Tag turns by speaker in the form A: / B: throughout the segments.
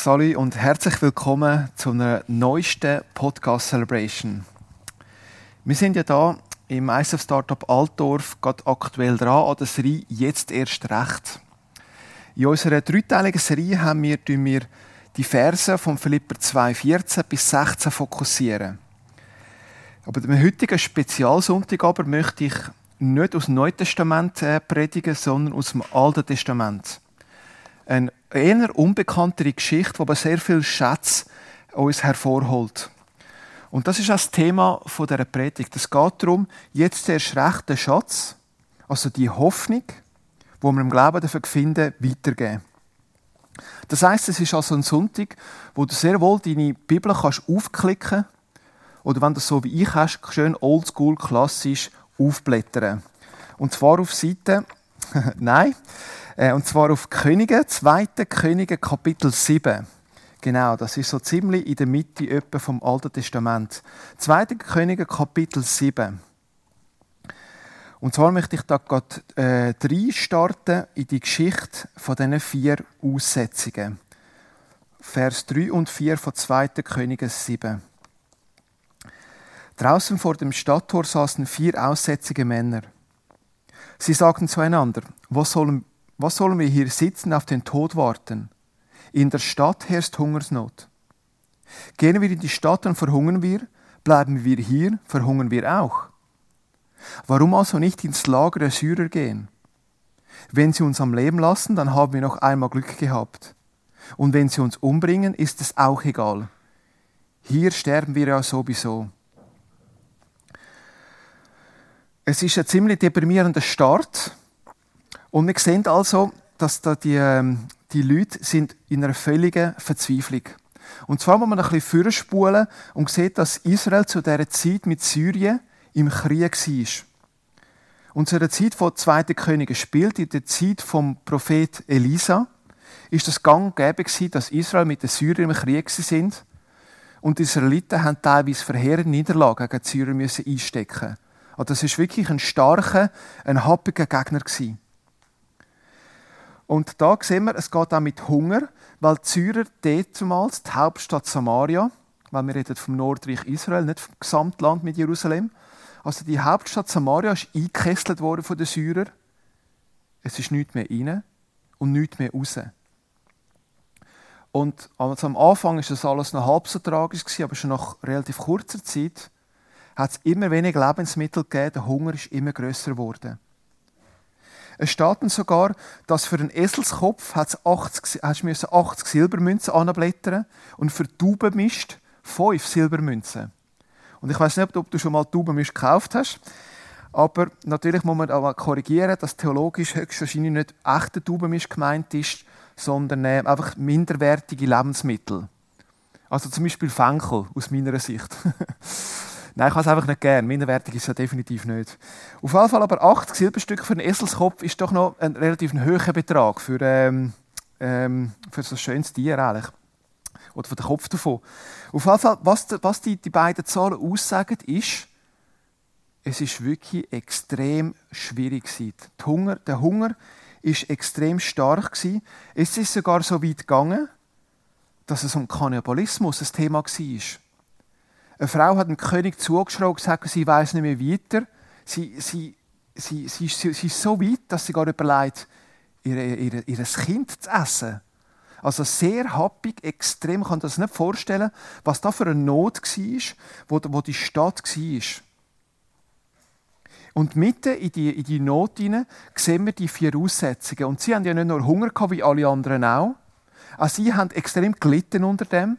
A: Salut und herzlich willkommen zu einer neuesten Podcast Celebration. Wir sind ja hier im ISF Startup Altdorf gerade aktuell dran an der Serie «Jetzt erst recht». In unserer dreiteiligen Serie haben wir die Verse von Philipper 2,14 bis 16 fokussieren. Aber im heutigen Spezialsonntag möchte ich nicht aus dem Neuen Testament predigen, sondern aus dem Alten Testament. Eine eher unbekanntere Geschichte, die aber sehr viel Schätze uns hervorholt. Und das ist auch das Thema dieser Predigt. Es geht darum, jetzt erst recht den Schatz, also die Hoffnung, die wir im Glauben finden, weitergeben. Das heisst, es ist also ein Sonntag, wo du sehr wohl deine Bibel aufklicken kannst oder wenn du es so wie ich hast, schön oldschool, klassisch aufblättern. Und zwar auf Seite, und zwar auf Könige, 2. Könige, Kapitel 7. Genau, das ist so ziemlich in der Mitte etwa vom Alten Testament. 2. Könige, Kapitel 7. Und zwar möchte ich da gerade reinstarten in die Geschichte von diesen 4 Aussetzungen. Vers 3 und 4 von 2. Könige 7. Draußen vor dem Stadttor saßen 4 aussätzige Männer. Sie sagten zueinander: Was sollen wir hier sitzen, auf den Tod warten? In der Stadt herrscht Hungersnot. Gehen wir in die Stadt, dann verhungern wir. Bleiben wir hier, verhungern wir auch. Warum also nicht ins Lager der Syrer gehen? Wenn sie uns am Leben lassen, dann haben wir noch einmal Glück gehabt. Und wenn sie uns umbringen, ist es auch egal. Hier sterben wir ja sowieso. Es ist ein ziemlich deprimierender Start. Und wir sehen also, dass da die Leute sind in einer völligen Verzweiflung. Und zwar muss man ein bisschen vorspulen und sieht, dass Israel zu dieser Zeit mit Syrien im Krieg war. Und zu der Zeit von 2. Könige spielt, in der Zeit vom Prophet Elisa, ist das gang und gäbe gewesen, dass Israel mit den Syrern im Krieg sind. Und die Israeliten haben teilweise verheerende Niederlagen gegen die Syrer müssen einstecken. Also das ist wirklich ein starker, ein happiger Gegner gewesen. Und da sehen wir, es geht auch mit Hunger, weil die Syrer damals, die Hauptstadt Samaria, weil wir reden vom Nordreich Israel, nicht vom Gesamtland mit Jerusalem, also die Hauptstadt Samaria ist eingekesselt worden von den Syrern. Es ist nichts mehr rein und nichts mehr raus. Und also am Anfang war das alles noch halb so tragisch, aber schon nach relativ kurzer Zeit hat es immer weniger Lebensmittel gegeben, der Hunger ist immer grösser geworden. Es steht dann sogar, dass für einen Eselskopf hast du 80 Silbermünzen anblättern und für Taubenmist 5 Silbermünzen. Und ich weiss nicht, ob du schon mal Taubenmist gekauft hast, aber natürlich muss man auch korrigieren, dass theologisch höchstwahrscheinlich nicht echter Taubenmist gemeint ist, sondern einfach minderwertige Lebensmittel. Also zum Beispiel Fenchel, aus meiner Sicht. Nein, ich habe es einfach nicht gern. Minderwertig ist es ja definitiv nicht. Auf jeden Fall aber 80 Silberstücke für einen Eselskopf ist doch noch ein relativ hoher Betrag für so ein schönes Tier eigentlich. Oder für den Kopf davon. Auf jeden Fall, was die beiden Zahlen aussagen, ist, es ist wirklich extrem schwierig gewesen. Der Hunger ist extrem stark gewesen. Es ist sogar so weit gegangen, dass es um Kannibalismus ein Thema war. Eine Frau hat dem König zugeschrien und gesagt, sie weiss nicht mehr weiter. Sie ist so weit, dass sie gar überlegt, ihr Kind zu essen. Also sehr happig, extrem. Man kann das nicht vorstellen, was da für eine Not war, wo die Stadt war. Und mitten in die Not hinein sehen wir die 4 Aussetzungen. Und sie haben ja nicht nur Hunger gehabt, wie alle anderen auch. Also sie haben extrem gelitten unter dem.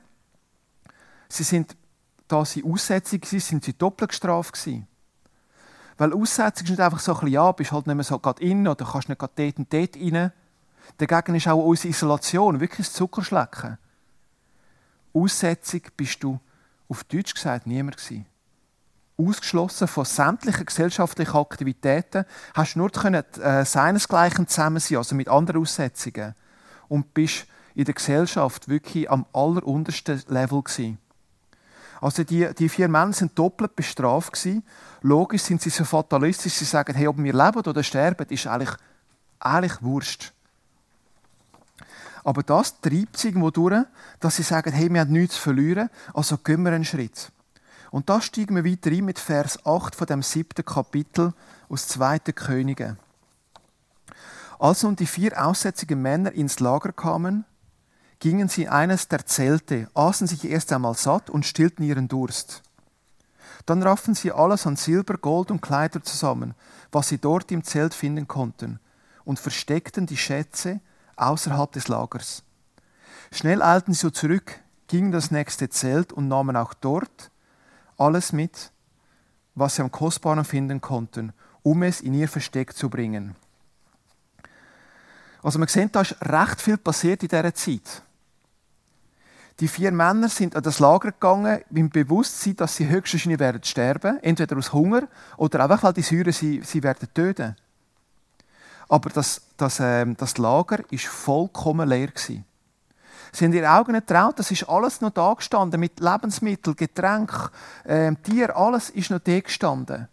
A: Da sie Aussetzung waren, sind sie doppelt gestraft gewesen. Weil Aussetzung ist nicht einfach so ein bisschen, ja, bist halt nicht mehr so gerade innen oder kannst nicht gerade dort und dort rein. Dagegen ist auch unsere Isolation wirklich das Zuckerschlecken. Aussetzung bist du, auf Deutsch gesagt, niemand gewesen. Ausgeschlossen von sämtlichen gesellschaftlichen Aktivitäten, hast du nur seinesgleichen zusammen sein, also mit anderen Aussetzungen. Und bist in der Gesellschaft wirklich am alleruntersten Level gewesen. Also die 4 Männer sind doppelt bestraft gewesen. Logisch sind sie so fatalistisch, sie sagen, hey, ob wir leben oder sterben, ist eigentlich Wurscht. Aber das treibt sie irgendwo durch, dass sie sagen, hey, wir haben nichts zu verlieren, also gehen wir einen Schritt. Und da steigen wir weiter ein mit Vers 8 von dem 7. Kapitel aus 2. Könige. Als nun die 4 aussätzigen Männer ins Lager kamen, gingen sie in eines der Zelte, aßen sich erst einmal satt und stillten ihren Durst. Dann rafften sie alles an Silber, Gold und Kleider zusammen, was sie dort im Zelt finden konnten, und versteckten die Schätze außerhalb des Lagers. Schnell eilten sie so zurück, gingen das nächste Zelt und nahmen auch dort alles mit, was sie am Kostbaren finden konnten, um es in ihr Versteck zu bringen. Also man sieht, da ist recht viel passiert in dieser Zeit. Die 4 Männer sind an das Lager gegangen, im Bewusstsein, dass sie höchstwahrscheinlich werden sterben, entweder aus Hunger oder einfach, weil die Säuren sie werden töten. Aber das Lager war vollkommen leer gewesen. Sie haben ihre Augen nicht getraut, das ist alles noch da gestanden, mit Lebensmitteln, Getränken, Tier, alles ist noch da gestanden.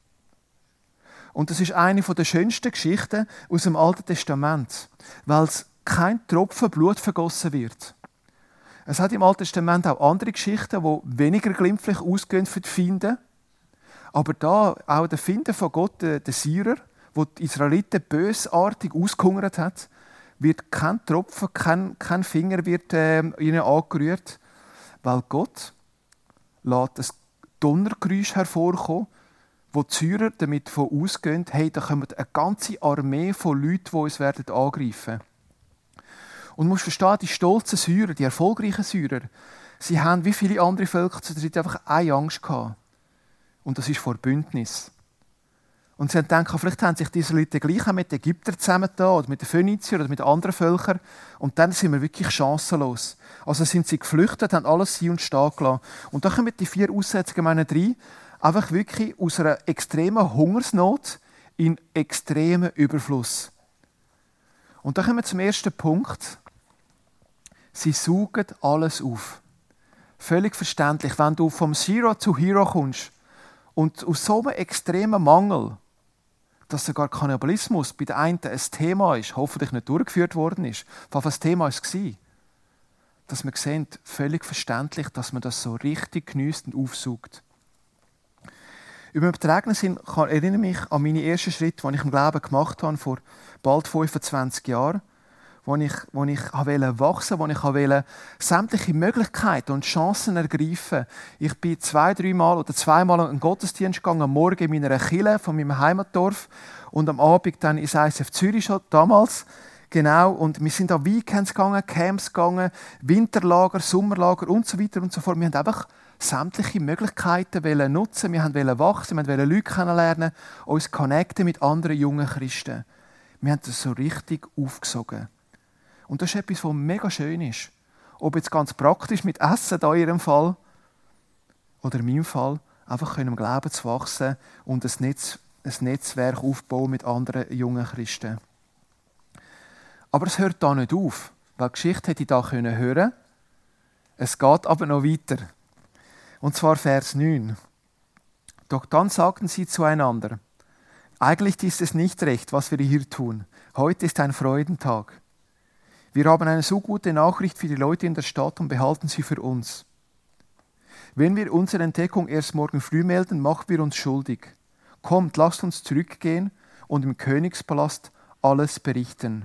A: Und das ist eine der schönsten Geschichten aus dem Alten Testament, weil es kein Tropfen Blut vergossen wird. Es hat im Alten Testament auch andere Geschichten, die weniger glimpflich ausgehen für die Feinde. Aber da auch der Finder von Gott, der Syrer, wo die Israeliten bösartig ausgehungert hat, wird kein Tropfen, kein Finger wird ihnen angerührt, weil Gott lässt ein Donnergeräusch hervorkommen, wo die Syrer damit davon ausgehen, hey, da kommt eine ganze Armee von Leuten, die uns angreifen werden. Und du musst verstehen, die stolzen Syrer, die erfolgreichen Syrer, sie haben wie viele andere Völker zu der Zeit einfach eine Angst gehabt. Und das ist vor Bündnis. Und sie haben gedacht, vielleicht haben sich diese Leute gleich auch mit den Ägyptern zusammengetan oder mit den Phöniziern oder mit anderen Völkern. Und dann sind wir wirklich chancenlos. Also sind sie geflüchtet, haben alles sein und stehen gelassen. Und da kommen die 4 Aussätzigen Männer rein, einfach wirklich aus einer extremen Hungersnot in extremen Überfluss. Und da kommen wir zum ersten Punkt. Sie saugen alles auf. Völlig verständlich, wenn du vom Zero zu Hero kommst und aus so einem extremen Mangel, dass sogar Kannibalismus bei den einen ein Thema ist, hoffentlich nicht durchgeführt worden ist, weil das Thema war, dass wir sehen, völlig verständlich, dass man das so richtig geniesst und aufsaugt. Über den übertragenen Sinn erinnere ich mich an meine ersten Schritte, die ich im Glauben gemacht habe, vor bald 25 Jahren, wo ich wachsen wollte, wo ich sämtliche Möglichkeiten und Chancen ergreifen. Ich bin 2-3 Mal oder zweimal in einen Gottesdienst gegangen, am Morgen in meiner Kirche von meinem Heimatdorf und am Abend dann ins ICF Zürich schon damals. Genau, und wir sind an Weekends gegangen, Camps gegangen, Winterlager, Sommerlager und so weiter und so fort. Wir haben einfach sämtliche Möglichkeiten nutzen, wir wollten wachsen, wir wollten Leute kennenlernen, uns connecten mit anderen jungen Christen. Wir haben das so richtig aufgesogen. Und das ist etwas, was mega schön ist. Ob jetzt ganz praktisch mit Essen da in Ihrem Fall oder in meinem Fall, einfach im Glauben zu wachsen und ein Netzwerk aufbauen mit anderen jungen Christen. Aber es hört da nicht auf, weil die Geschichte hätte ich da hören können. Es geht aber noch weiter. Und zwar Vers 9. Doch dann sagten sie zueinander, eigentlich ist es nicht recht, was wir hier tun. Heute ist ein Freudentag. Wir haben eine so gute Nachricht für die Leute in der Stadt und behalten sie für uns. Wenn wir unsere Entdeckung erst morgen früh melden, machen wir uns schuldig. Kommt, lasst uns zurückgehen und im Königspalast alles berichten.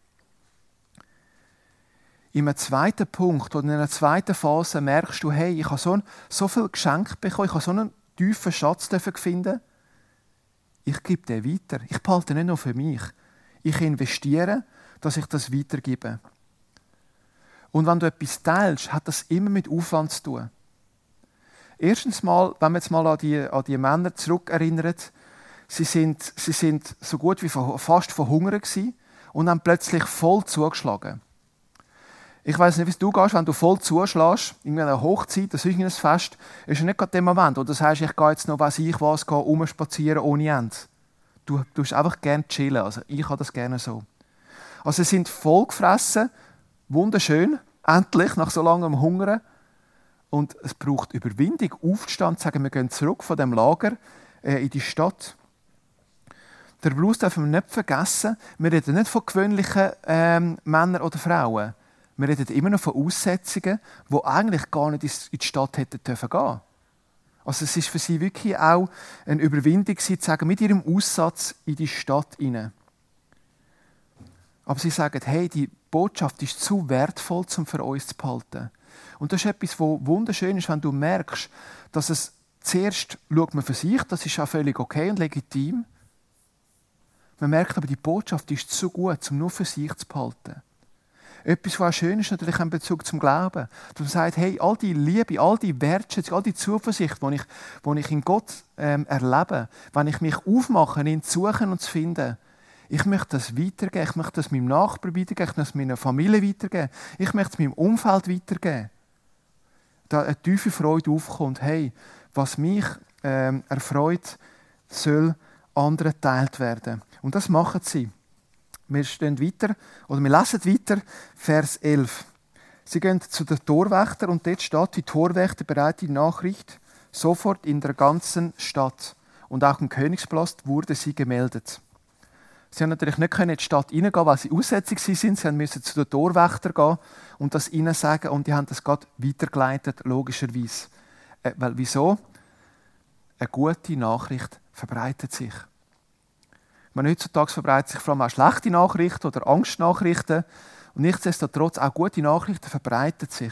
A: In einem zweiten Punkt oder in einer zweiten Phase merkst du, hey, ich habe so viel Geschenk bekommen, ich habe so einen tiefen Schatz finden. Ich gebe den weiter. Ich behalte nicht nur für mich. Ich investiere, dass ich das weitergebe. Und wenn du etwas teilst, hat das immer mit Aufwand zu tun. Erstens mal, wenn man jetzt mal an die Männer zurückerinnert, sie sind so gut wie fast verhungert gewesen und haben plötzlich voll zugeschlagen. Ich weiss nicht, wie du gehst, wenn du voll zuschlägst, in einer Hochzeit, das ist ein Fest, ist ja nicht gerade der Moment, wo du sagst, ich gehe jetzt noch, rumspazieren ohne Ende. Du tust einfach gerne chillen, also ich habe das gerne so. Also sie sind voll gefressen, wunderschön, endlich, nach so langem Hungern. Und es braucht Überwindung, Aufstand, zu sagen, wir gehen zurück von dem Lager in die Stadt. Darüber hinaus dürfen wir nicht vergessen, wir reden nicht von gewöhnlichen Männern oder Frauen. Wir reden immer noch von Aussetzungen, die eigentlich gar nicht in die Stadt hätten dürfen gehen. Also es ist für sie wirklich auch eine Überwindung, zu sagen, mit ihrem Aussatz in die Stadt hinein. Aber sie sagen, hey, die Botschaft ist zu wertvoll, um für uns zu behalten. Und das ist etwas, was wunderschön ist, wenn du merkst, dass es zuerst schaut man für sich, das ist auch völlig okay und legitim. Man merkt aber, die Botschaft ist zu gut, um nur für sich zu behalten. Etwas, was auch schön ist, natürlich in Bezug zum Glauben. Dass man sagt, hey, all die Liebe, all die Wertschätzung, all die Zuversicht, die ich in Gott erlebe, wenn ich mich aufmache, ihn zu suchen und zu finden, ich möchte das weitergeben, ich möchte das meinem Nachbarn weitergeben, ich möchte das meiner Familie weitergeben, ich möchte es meinem Umfeld weitergeben. Da eine tiefe Freude aufkommt, hey, was mich erfreut, soll anderen geteilt werden. Und das machen sie. Wir lesen weiter, Vers 11. Sie gehen zu den Torwächtern und dort steht, die Torwächter bereiten die Nachricht sofort in der ganzen Stadt. Und auch im Königspalast wurde sie gemeldet. Sie haben natürlich nicht in die Stadt hineingehen, weil sie aussätzig sind. Sie mussten zu den Torwächtern gehen und das ihnen sagen. Und die haben das gerade weitergeleitet, logischerweise. Weil wieso? Eine gute Nachricht verbreitet sich. Heutzutage verbreiten sich vor allem auch schlechte Nachrichten oder Angstnachrichten. Und nichtsdestotrotz auch gute Nachrichten verbreiten sich.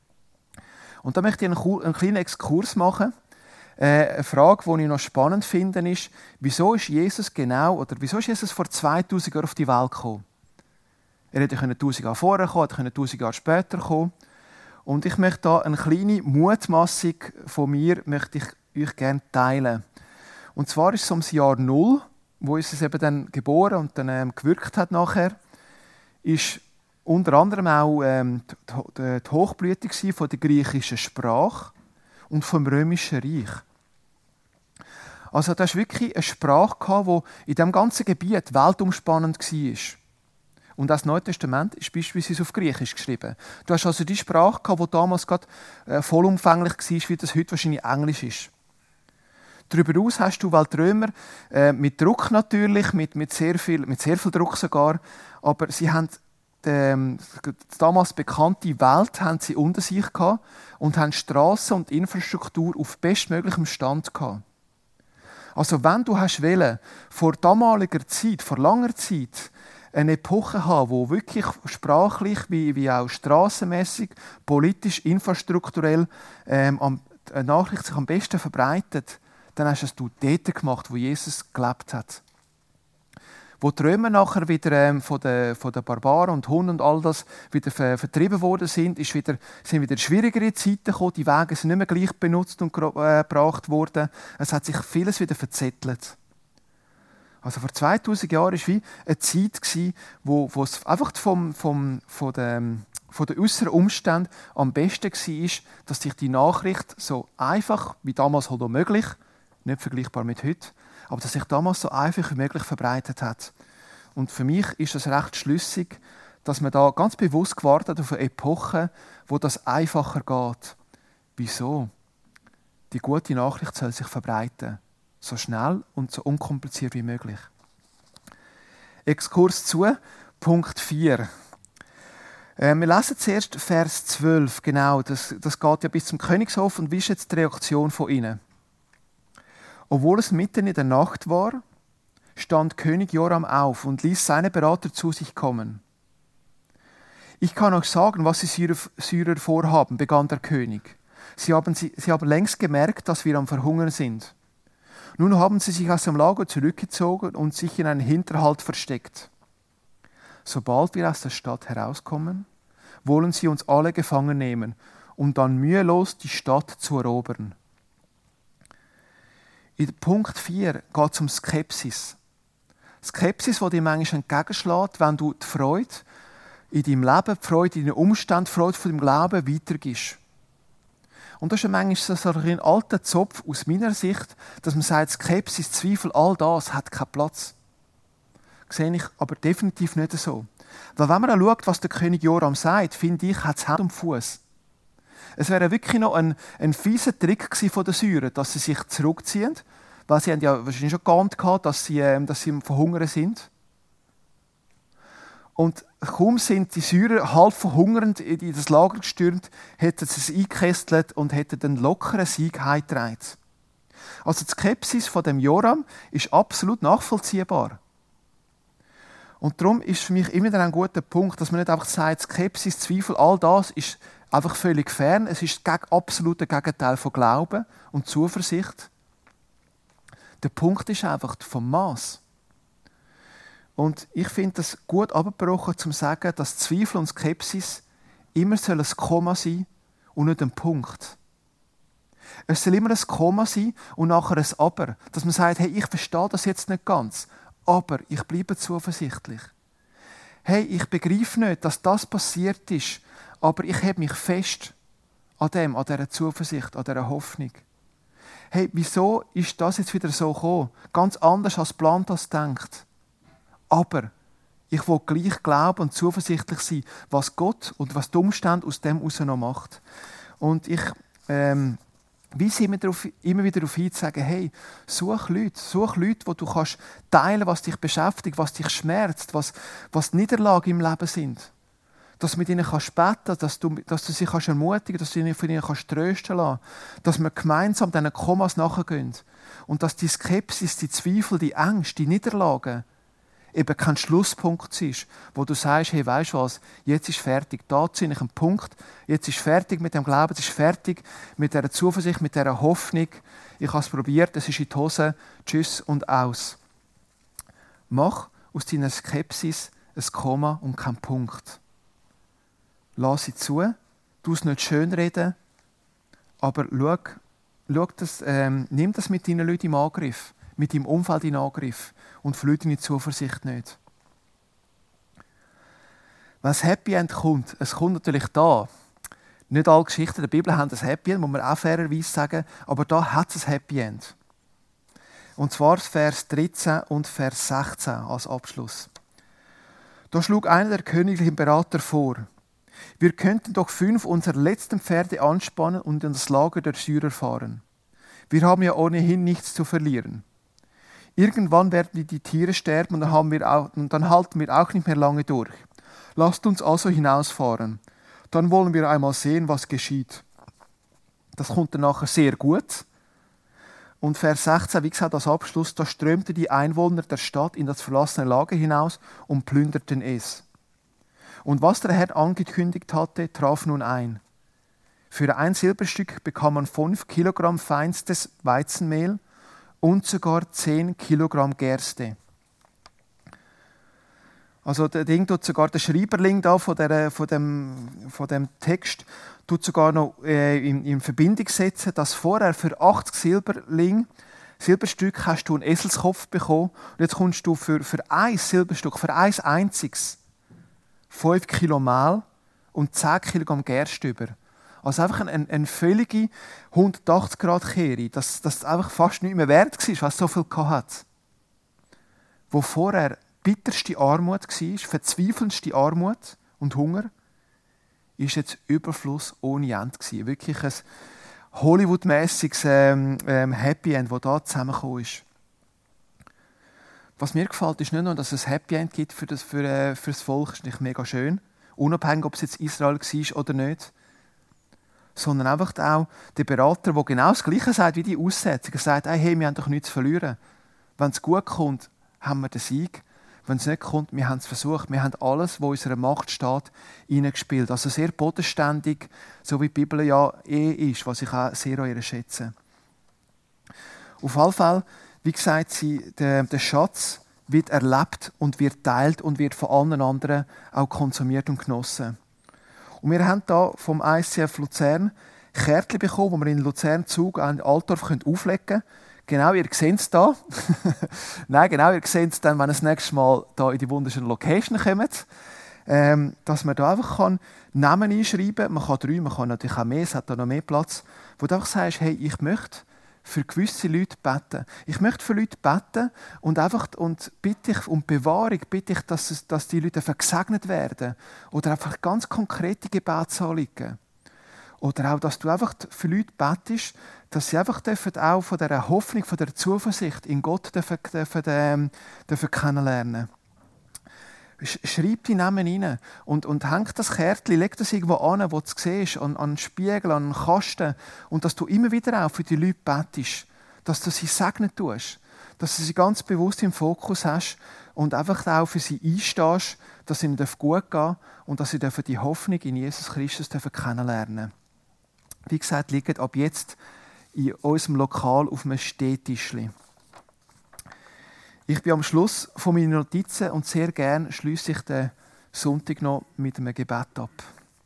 A: Und da möchte ich einen kleinen Exkurs machen. Eine Frage, die ich noch spannend finde, ist, wieso ist Jesus vor 2000 Jahren auf die Welt gekommen? Er hätte 1000 Jahre vorher kommen, er hätte 1000 Jahre später kommen. Und ich möchte da eine kleine Mutmaßung von mir möchte ich euch gerne teilen. Und zwar ist es ums Jahr 0, wo Jesus eben dann geboren und dann gewirkt hat nachher, ist unter anderem auch die Hochblüte von der griechischen Sprache und vom römischen Reich. Also da ist wirklich eine Sprache, die in diesem ganzen Gebiet weltumspannend war. Und das Neue Testament ist beispielsweise auf Griechisch geschrieben. Du hast also die Sprache, die damals gerade vollumfänglich war, wie das heute wahrscheinlich Englisch ist. Darüber hinaus hast du, weil die Römer mit Druck natürlich, mit sehr viel Druck sogar, aber sie haben die damals bekannte Welt haben sie unter sich gehabt und haben Straßen und Infrastruktur auf bestmöglichem Stand gehabt. Also wenn du hast wollen, vor damaliger Zeit, vor langer Zeit, eine Epoche haben, wo wirklich sprachlich wie auch strassenmässig, politisch, infrastrukturell eine Nachricht sich am besten verbreitet, dann hast es du dort gemacht, wo Jesus gelebt hat. Wo die Römer nachher wieder von den Barbaren und Hunden und all das wieder vertrieben worden sind wieder schwierigere Zeiten gekommen. Die Wege sind nicht mehr gleich benutzt und gebracht worden. Es hat sich vieles wieder verzettelt. Also vor 2000 Jahren war wie eine Zeit, wo es einfach von den äußeren Umständen am besten war, dass sich die Nachricht so einfach wie damals halt auch möglich, nicht vergleichbar mit heute, aber dass sich damals so einfach wie möglich verbreitet hat. Und für mich ist das recht schlüssig, dass man da ganz bewusst gewartet auf eine Epoche, wo das einfacher geht. Wieso? Die gute Nachricht soll sich verbreiten. So schnell und so unkompliziert wie möglich. Exkurs zu, Punkt 4. Wir lesen zuerst Vers 12, genau. Das geht ja bis zum Königshof und wie ist jetzt die Reaktion von ihnen? Obwohl es mitten in der Nacht war, stand König Joram auf und ließ seine Berater zu sich kommen. Ich kann euch sagen, was die Syrer vorhaben, begann der König. Sie haben längst gemerkt, dass wir am Verhungern sind. Nun haben sie sich aus dem Lager zurückgezogen und sich in einen Hinterhalt versteckt. Sobald wir aus der Stadt herauskommen, wollen sie uns alle gefangen nehmen, um dann mühelos die Stadt zu erobern. In Punkt 4 geht es um Skepsis. Skepsis, die dir manchmal entgegenschlägt, wenn du die Freude in deinem Leben, die Freude in deinen Umständen, die Freude von deinem Glauben weitergibst. Und das ist manchmal so ein alter Zopf aus meiner Sicht, dass man sagt, Skepsis, Zweifel, all das hat keinen Platz. Das sehe ich aber definitiv nicht so. Weil wenn man dann schaut, was der König Joram sagt, finde ich, hat es Hand und Fuß. Es wäre wirklich noch ein fieser Trick von den Syrer, dass sie sich zurückziehen, weil sie haben ja wahrscheinlich schon geahnt, dass sie verhungern sind. Und kaum sind die Syrer halb verhungernd in das Lager gestürmt, hätten sie es eingekesselt und hätten den lockeren Sieg heimgetragen. Also die Skepsis von dem Joram ist absolut nachvollziehbar. Und darum ist für mich immer wieder ein guter Punkt, dass man nicht einfach sagt, Skepsis, Zweifel, all das ist einfach völlig fern. Es ist das absolute Gegenteil von Glauben und Zuversicht. Der Punkt ist einfach vom Maß. Und ich finde das gut abgebrochen, um zu sagen, dass Zweifel und Skepsis immer ein Komma sein und nicht ein Punkt. Es soll immer ein Komma sein und nachher ein Aber. Dass man sagt, hey, ich verstehe das jetzt nicht ganz, aber ich bleibe zuversichtlich. Hey, ich begreife nicht, dass das passiert ist, aber ich habe mich fest an dieser Zuversicht, an dieser Hoffnung. Hey, wieso ist das jetzt wieder so gekommen? Ganz anders als geplant, als gedacht. Aber ich will gleich glauben und zuversichtlich sein, was Gott und was die Umstände aus dem heraus noch macht. Und ich weise immer wieder darauf hin, zu sagen, hey, such Leute, wo du kannst teilen, was dich beschäftigt, was dich schmerzt, was Niederlagen im Leben sind. Dass du mit ihnen beten kannst, dass du sie ermutigen kannst, dass du von ihnen trösten lassen kannst, dass wir gemeinsam diesen Kommas nachgehen und dass die Skepsis, die Zweifel, die Ängste, die Niederlagen eben kein Schlusspunkt ist, wo du sagst, hey, weisst du was, jetzt ist fertig, da ziehe ich einen Punkt, jetzt ist fertig mit dem Glauben, jetzt ist fertig mit dieser Zuversicht, mit dieser Hoffnung, ich habe es probiert, es ist in die Hose, tschüss und aus. Mach aus deiner Skepsis ein Komma und kein Punkt. Lass sie zu, tu es nicht schönreden, aber nimm das mit deinen Leuten im Angriff, mit deinem Umfeld in Angriff und verliere deine Zuversicht nicht. Wenn das Happy End kommt, es kommt natürlich da. Nicht alle Geschichten der Bibel haben ein Happy End, muss man auch fairerweise sagen, aber da hat es ein Happy End. Und zwar Vers 13 und Vers 16 als Abschluss. Da schlug einer der königlichen Berater vor: Wir könnten doch 5 unserer letzten Pferde anspannen und in das Lager der Syrer fahren. Wir haben ja ohnehin nichts zu verlieren. Irgendwann werden die Tiere sterben und dann halten wir auch nicht mehr lange durch. Lasst uns also hinausfahren. Dann wollen wir einmal sehen, was geschieht. Das kommt dann nachher sehr gut. Und Vers 16, wie gesagt, als Abschluss, da strömten die Einwohner der Stadt in das verlassene Lager hinaus und plünderten es. Und was der Herr angekündigt hatte, traf nun ein. Für 1 Silberstück bekam man 5 Kilogramm feinstes Weizenmehl und sogar 10 Kilogramm Gerste. Also der Schreiberling da von dem Text tut sogar noch in Verbindung setzen, dass vorher für 80 Silberstück hast du einen Eselskopf bekommen und jetzt kommst du für 1 Silberstück, für 1 einziges 5 Kilo Mehl und 10 Kilogramm Gerste über. Also einfach eine völlige 180-Grad-Kehre, dass das einfach fast nicht mehr wert war, was so viel hat. Wo vorher bitterste Armut war, verzweifelndste Armut und Hunger, ist jetzt Überfluss ohne Ende gewesen. Wirklich ein Hollywood-mässiges Happy End, das da zusammengekommen ist. Was mir gefällt, ist nicht nur, dass es ein Happy End gibt für das Volk, das ist nicht mega schön, unabhängig, ob es jetzt Israel war oder nicht, sondern einfach auch der Berater, der genau das Gleiche sagt wie die Aussätzigen. Er sagt, hey, wir haben doch nichts zu verlieren. Wenn es gut kommt, haben wir den Sieg. Wenn es nicht kommt, wir haben es versucht. Wir haben alles, was in unserer Macht steht, hineingespielt. Also sehr bodenständig, so wie die Bibel ja ist, was ich auch sehr an ihr schätze. Auf alle Fälle, wie gesagt, der Schatz wird erlebt und wird teilt und wird von allen anderen auch konsumiert und genossen. Und wir haben hier vom ICF Luzern Kärtchen bekommen, wo wir in Luzern Zug an Altdorf auflegen können. Genau, ihr seht es hier. Nein, genau, ihr seht es dann, wenn ihr das nächste Mal hier in die wunderschöne Location kommt. Dass man da einfach Namen einschreiben kann. Man kann 3, man kann natürlich auch mehr, es hat da noch mehr Platz. Wo du einfach sagst, hey, ich möchte für gewisse Leute beten. Ich möchte für Leute beten und bitte ich um Bewahrung, bitte ich, dass die Leute gesegnet werden. Oder einfach ganz konkrete Gebetsanliegen. Oder auch, dass du einfach für Leute betest, dass sie einfach auch von dieser Hoffnung, von dieser Zuversicht in Gott dürfen kennenlernen. Schreib die Namen rein und häng das Kärtchen, leg das irgendwo an, wo du es siehst, an einen Spiegel, an einen Kasten. Und dass du immer wieder auch für die Leute betest, dass du sie segnen tust, dass du sie ganz bewusst im Fokus hast und einfach auch für sie einstehst, dass es ihnen gut gehen darf und dass sie die Hoffnung in Jesus Christus kennenlernen dürfen. Wie gesagt, liegt ab jetzt in unserem Lokal auf einem Stehtischli. Ich bin am Schluss von meinen Notizen und sehr gerne schliesse ich den Sonntag noch mit einem Gebet ab.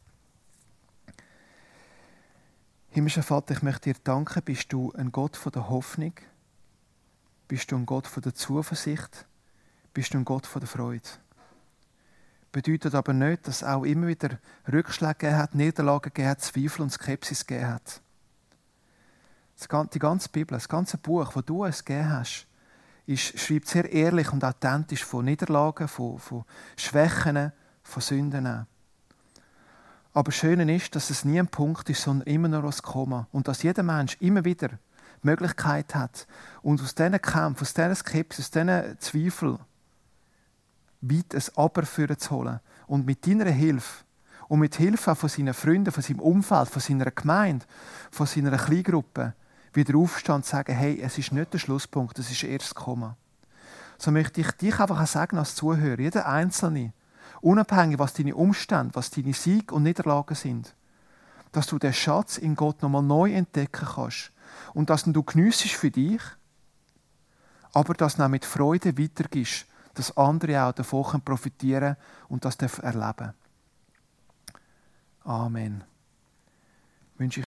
A: Himmlischer Vater, ich möchte dir danken, bist du ein Gott von der Hoffnung, bist du ein Gott von der Zuversicht, bist du ein Gott von der Freude. Bedeutet aber nicht, dass es auch immer wieder Rückschläge gegeben hat, Niederlagen gegeben hat, Zweifel und Skepsis gegeben hat. Die ganze Bibel, das ganze Buch, das du uns gegeben hast, schreibt sehr ehrlich und authentisch von Niederlagen, von Schwächen, von Sünden an. Aber das Schöne ist, dass es nie ein Punkt ist, sondern immer nur ein Komma. Und dass jeder Mensch immer wieder die Möglichkeit hat, und aus diesen Kämpfen, aus dieser Skepsis, aus diesen Zweifeln, weit ein Aber zu holen. Und mit deiner Hilfe und mit Hilfe auch von seinen Freunden, von seinem Umfeld, von seiner Gemeinde, von seiner Kleingruppe, wieder aufstehen und sagen, hey, es ist nicht der Schlusspunkt, es ist erst das Komma. So möchte ich dich einfach sagen als Zuhörer, jeder Einzelne, unabhängig was deine Umstände, was deine Siege und Niederlagen sind, dass du den Schatz in Gott nochmal neu entdecken kannst und dass du geniessest für dich, aber dass du auch mit Freude weitergibst, dass andere auch davon profitieren und das erleben. Amen.